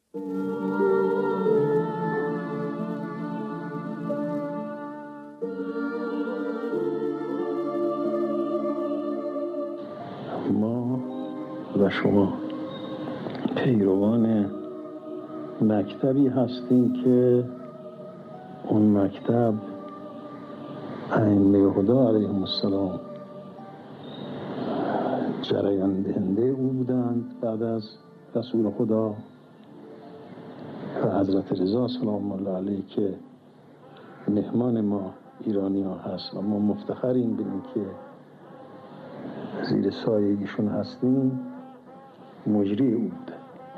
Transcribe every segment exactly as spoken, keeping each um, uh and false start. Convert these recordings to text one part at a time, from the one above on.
ما و شما پیروان مکتبی هستیم که اون مکتب ائمه هدی علیهم السلام جریان دهنده او بودند بعد از رسول خدا و حضرت رضا سلام الله علیه که مهمان ما ایرانی ها هست و ما مفتخریم به این که زیر سایه ایشون هستیم. مجری او بوده.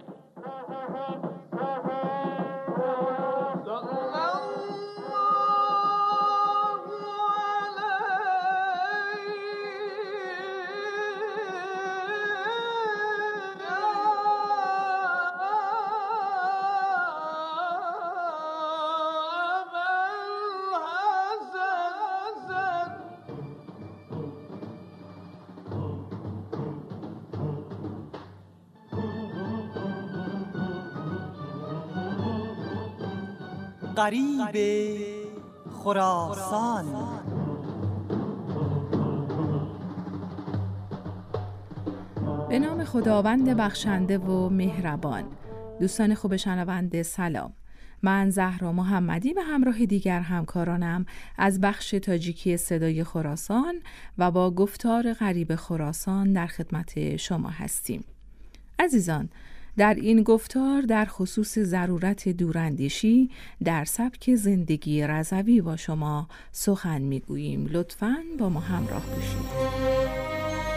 غریب خراسان. به نام خداوند بخشنده و مهربان. دوستان خوب شنونده سلام. من زهرا محمدی به همراه دیگر همکارانم از بخش تاجیکی صدای خراسان و با گفتار غریب خراسان در خدمت شما هستیم. عزیزان، در این گفتار در خصوص ضرورت دوراندیشی در سبک زندگی رضوی با شما سخن میگوییم. لطفاً با ما همراه باشید.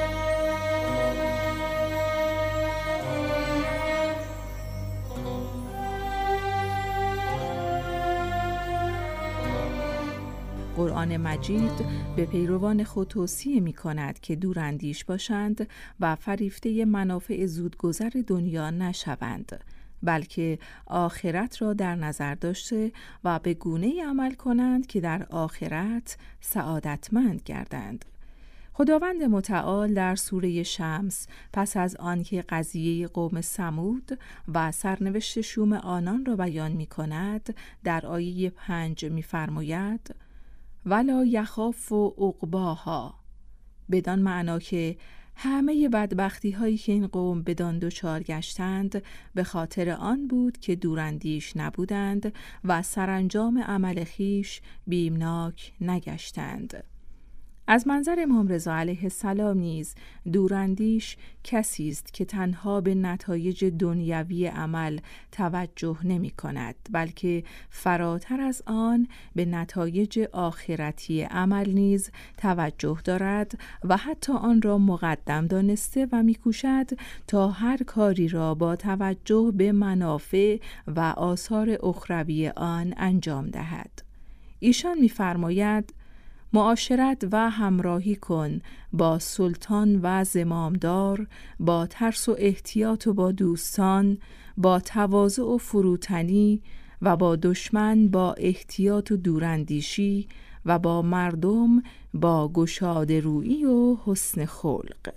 قرآن مجید به پیروان خود توصیه می کند که دوراندیش باشند و فریفته منافع زودگذر دنیا نشوند، بلکه آخرت را در نظر داشته و به گونه‌ای عمل کنند که در آخرت سعادتمند گردند. خداوند متعال در سوره شمس پس از آنکه قضیه قوم ثمود و سرنوشت شوم آنان را بیان می کند، در آیه پنج می فرماید ولا یخاف عقباها، بدان معنا که همه بدبختی هایی که این قوم بدان دچار گشتند به خاطر آن بود که دوراندیش نبودند و سرانجام عمل خیش بیمناک نگشتند. از منظر امام رضا علیه السلام نیز دوراندیش کسی است که تنها به نتایج دنیوی عمل توجه نمی کند، بلکه فراتر از آن به نتایج آخرتی عمل نیز توجه دارد و حتی آن را مقدم دانسته و می کوشد تا هر کاری را با توجه به منافع و آثار اخروی آن انجام دهد. ایشان می فرماید معاشرت و همراهی کن با سلطان و زمامدار، با ترس و احتیاط و با دوستان، با تواضع و فروتنی و با دشمن با احتیاط و دوراندیشی و با مردم با گشاده رویی و حسن خلق.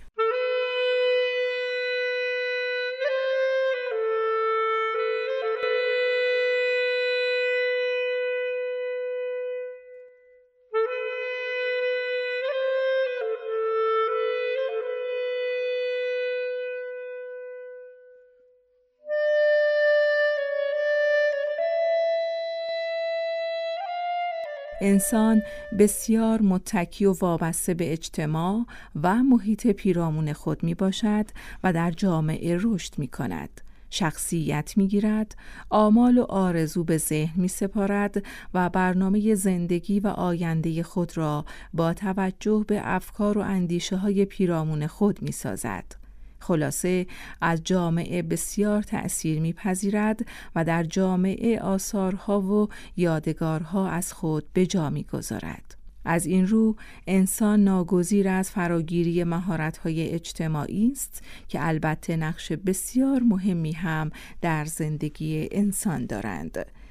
انسان بسیار متکی و وابسته به اجتماع و محیط پیرامون خود می باشد و در جامعه رشد می کند. شخصیت می گیرد، آمال و آرزو به ذهن می سپارد و برنامه زندگی و آینده خود را با توجه به افکار و اندیشه های پیرامون خود می سازد. خلاصه از جامعه بسیار تأثیر می‌پذیرد و در جامعه آثارها و یادگارها از خود به جا می‌گذارد. از این رو انسان ناگزیر از فراگیری مهارت‌های اجتماعی است که البته نقش بسیار مهمی هم در زندگی انسان دارند.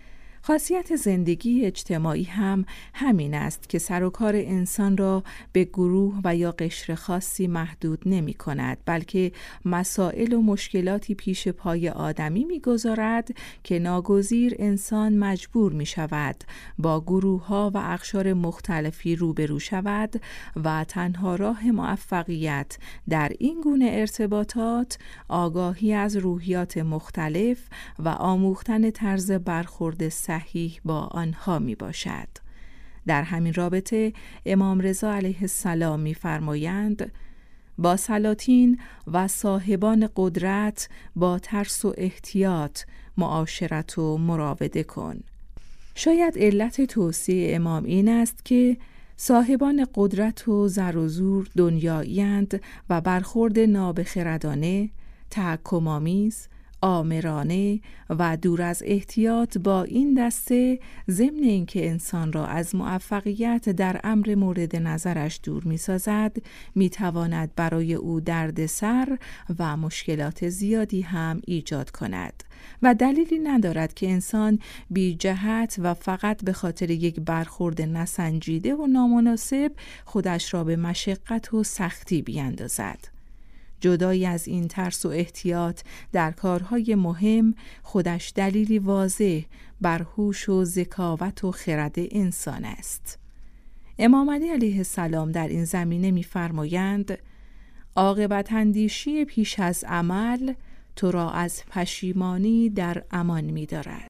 خاصیت زندگی اجتماعی هم همین است که سر و کار انسان را به گروه و یا قشر خاصی محدود نمی کند، بلکه مسائل و مشکلاتی پیش پای آدمی می گذارد که ناگزیر انسان مجبور می شود با گروه ها و اقشار مختلفی روبرو شود و تنها راه موفقیت در این گونه ارتباطات آگاهی از روحیات مختلف و آموختن طرز برخورد صحیح با آنها می باشد. در همین رابطه امام رضا علیه السلام می فرمایند با سلاطین و صاحبان قدرت با ترس و احتیاط معاشرت و مراوده کن. شاید علت توصیه امام این است که صاحبان قدرت و زر و زور دنیایی‌اند و برخورد نابخردانه، تحکم‌آمیز، آمرانه و دور از احتیاط با این دسته ضمن اینکه انسان را از موفقیت در امر مورد نظرش دور می‌سازد، می‌تواند برای او دردسر و مشکلات زیادی هم ایجاد کند و دلیلی ندارد که انسان بی جهت و فقط به خاطر یک برخورد نسنجیده و نامناسب خودش را به مشقت و سختی بیندازد. جدای از این ترس و احتیاط در کارهای مهم خودش دلیلی واضح بر هوش و ذکاوت و خرد انسان است. امام علی علیه السلام در این زمینه می‌فرمایند عاقبت اندیشی پیش از عمل تو را از پشیمانی در امان می‌دارد.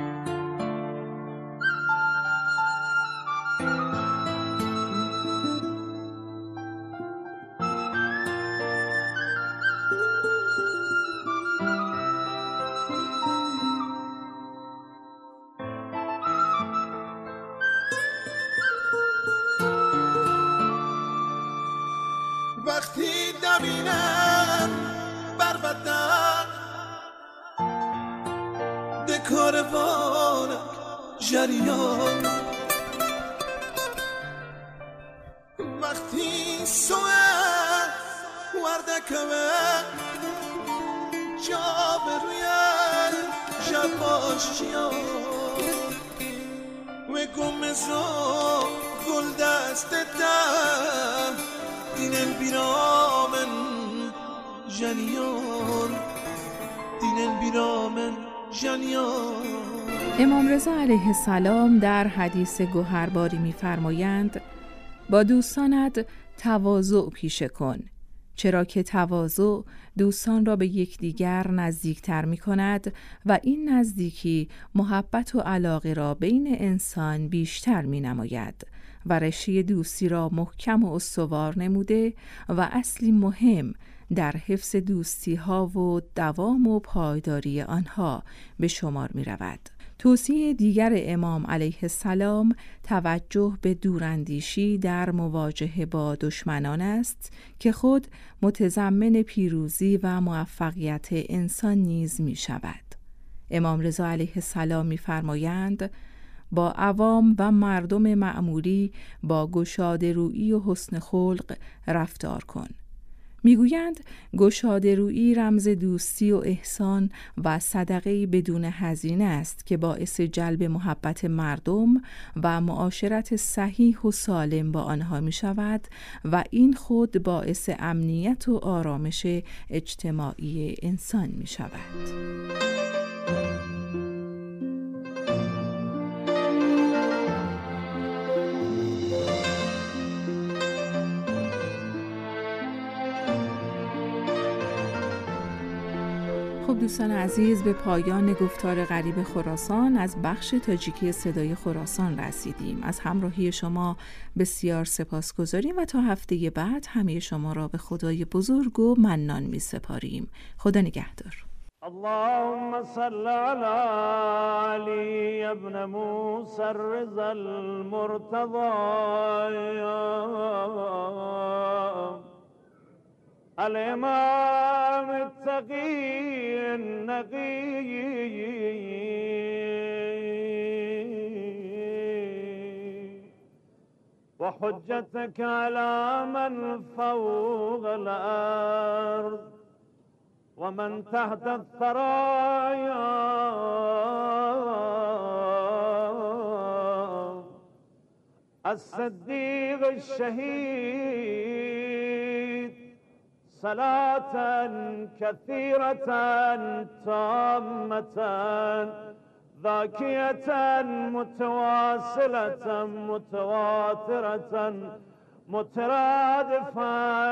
وقتی دمینم بر بدن دکاروان جریان، وقتی سوه وردکمه جا بروی جباشیان و گمزو گل دست دم دینن بیرامن جنیان دینن بیرامن جنیان. امام رضا علیه السلام در حدیث گوهرباری می‌فرمایند با دوستانت تواضع پیشه کن، چرا که تواضع دوستان را به یکدیگر نزدیکتر می‌کند و این نزدیکی محبت و علاقه را بین انسان بیشتر می‌نماید و رشته دوستی را محکم و استوار نموده و اصلی مهم در حفظ دوستی ها و دوام و پایداری آنها به شمار می رود. توصیه دیگر امام علیه السلام توجه به دوراندیشی در مواجهه با دشمنان است که خود متضمن پیروزی و موفقیت انسان نیز می شود. امام رضا علیه السلام می فرمایند با عوام و مردم معمولی با گشاده رویی و حسن خلق رفتار کن. میگویند گشاده رویی رمز دوستی و احسان و صدقه‌ای بدون هزینه است که باعث جلب محبت مردم و معاشرت صحیح و سالم با آنها می شود و این خود باعث امنیت و آرامش اجتماعی انسان می شود. خب دوستان عزیز، به پایان گفتار غریب خراسان از بخش تاجیکی صدای خراسان رسیدیم. از همراهی شما بسیار سپاسگزاریم و تا هفته بعد همه شما را به خدای بزرگ و منان می سپاریم. خدا نگهدار. اللهم صل على علي ابن موسى الرضا المرتضى الإمام التقي النقي وحجتك على من فوق الأرض ومن تحت الثرايا الصديق الشهيد صلاة كثيرة تامة ذاكية متواصلة متواترة مترادفة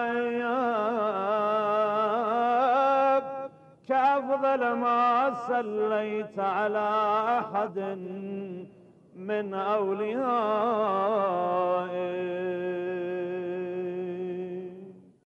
كأفضل ما صليت على أحد من أوليائك